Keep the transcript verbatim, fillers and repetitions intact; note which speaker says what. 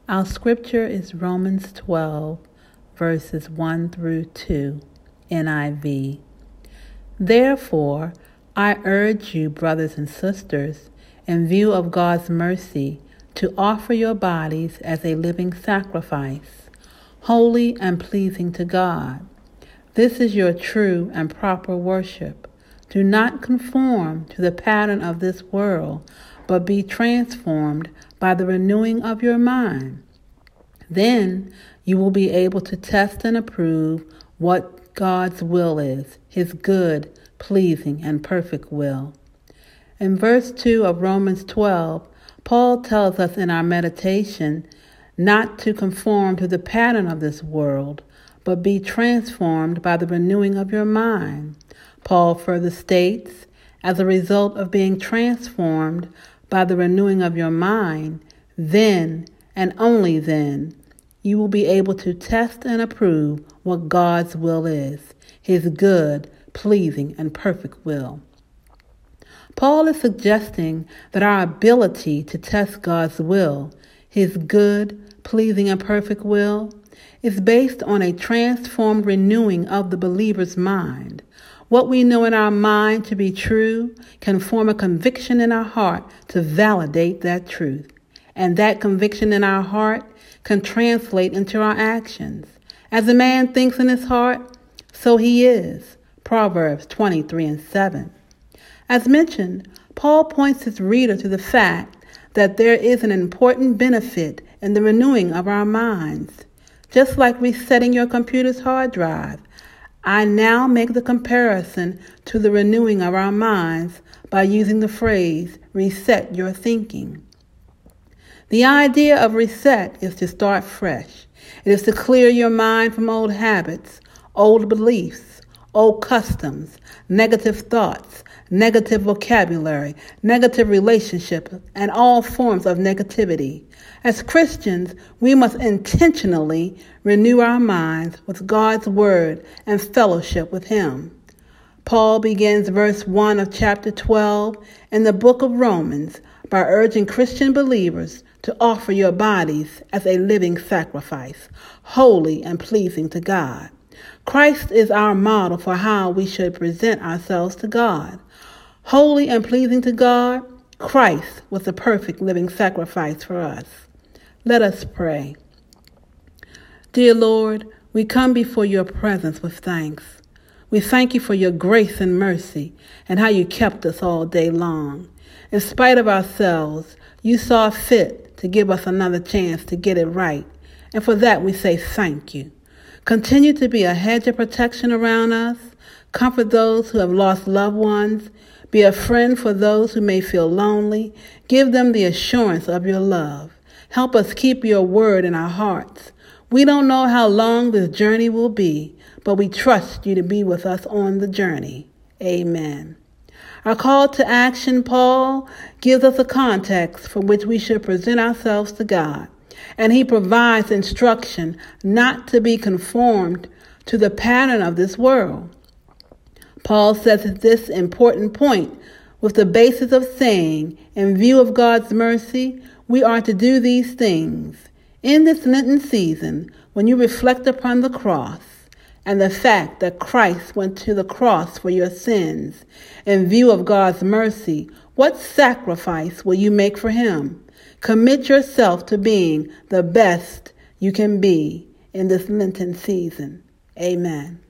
Speaker 1: Our scripture is Romans twelve, verses one through two, N I V. Therefore, I urge you, brothers and sisters, in view of God's mercy, to offer your bodies as a living sacrifice, holy and pleasing to God. This is your true and proper worship. Do not conform to the pattern of this world, but be transformed by the renewing of your mind. Then you will be able to test and approve what God's will is, his good, pleasing, and perfect will. In verse two of Romans twelve, Paul tells us in our meditation not to conform to the pattern of this world, but be transformed by the renewing of your mind. Paul further states, as a result of being transformed by the renewing of your mind, then and only then you will be able to test and approve what God's will is, his good, pleasing, and perfect will. Paul is suggesting that our ability to test God's will, his good, pleasing, and perfect will, is based on a transformed renewing of the believer's mind. What we know in our mind to be true can form a conviction in our heart to validate that truth. And that conviction in our heart can translate into our actions. As a man thinks in his heart, so he is. Proverbs twenty-three and seven. As mentioned, Paul points his reader to the fact that there is an important benefit in the renewing of our minds. Just like resetting your computer's hard drive, I now make the comparison to the renewing of our minds by using the phrase, reset your thinking. The idea of reset is to start fresh. It is to clear your mind from old habits, old beliefs, old customs, negative thoughts, negative vocabulary, negative relationships, and all forms of negativity. As Christians, we must intentionally renew our minds with God's word and fellowship with him. Paul begins verse one of chapter twelve in the book of Romans by urging Christian believers to offer your bodies as a living sacrifice, holy and pleasing to God. Christ is our model for how we should present ourselves to God. Holy and pleasing to God, Christ was the perfect living sacrifice for us. Let us pray. Dear Lord, we come before your presence with thanks. We thank you for your grace and mercy and how you kept us all day long. In spite of ourselves, you saw fit to give us another chance to get it right. And for that, we say thank you. Continue to be a hedge of protection around us. Comfort those who have lost loved ones. Be a friend for those who may feel lonely. Give them the assurance of your love. Help us keep your word in our hearts. We don't know how long this journey will be, but we trust you to be with us on the journey. Amen. Our call to action, Paul, gives us a context from which we should present ourselves to God. And he provides instruction not to be conformed to the pattern of this world. Paul says at this important point, with the basis of saying, in view of God's mercy, we are to do these things. In this Lenten season, when you reflect upon the cross and the fact that Christ went to the cross for your sins, in view of God's mercy, what sacrifice will you make for him? Commit yourself to being the best you can be in this Lenten season. Amen.